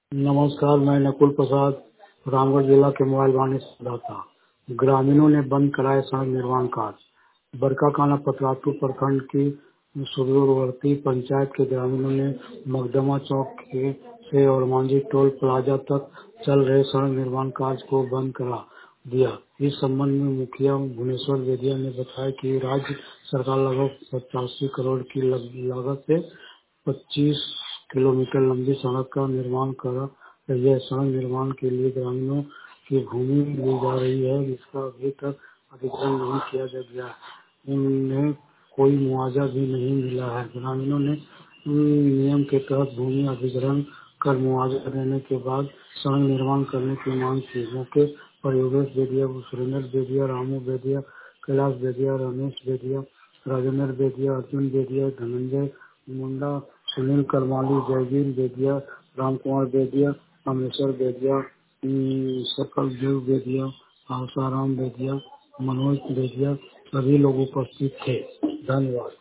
नमस्कार, मैं नकुल प्रसाद रामगढ़ जिला के मोबाइल वाणी संवाददाता। ग्रामीणों ने बंद कराए सड़क निर्माण कार्य। बरकाकाना पतरातू प्रखंड की सुदूरवर्ती पंचायत के ग्रामीणों ने मकदमा चौक से और मांझी टोल प्लाजा तक चल रहे सड़क निर्माण कार्य को बंद करा दिया। इस संबंध में मुखिया भुवनेश्वर बेदिया ने बताया कि राज्य सरकार लगभग 85 करोड़ की लागत से 25 किलोमीटर लंबी सड़क का निर्माण कर रही है। सड़क निर्माण के लिए ग्रामीणों की भूमि ली जा रही है, जिसका अभी तक अधिग्रहण नहीं किया गया है। उन्हें कोई मुआवजा भी नहीं मिला है। ग्रामीणों ने नियम के तहत भूमि अधिग्रहण कर मुआवजा देने के बाद सड़क निर्माण करने की मांग की। मौके पर योगेश बेदिया, सुरेंद्र बेदिया, रामू बेदिया, कैलाश बेदिया, रमेश बेदिया, राजेंद्र बेदिया, अर्जुन बेदिया, धनंजय मुंडा, सुनील करमाली, जयवीर बेदिया, राम कुमार बेदिया, रामेश्वर बेदिया, सकल देव बेदिया, आशाराम बेदिया, मनोज बेदिया सभी लोग उपस्थित थे। धन्यवाद।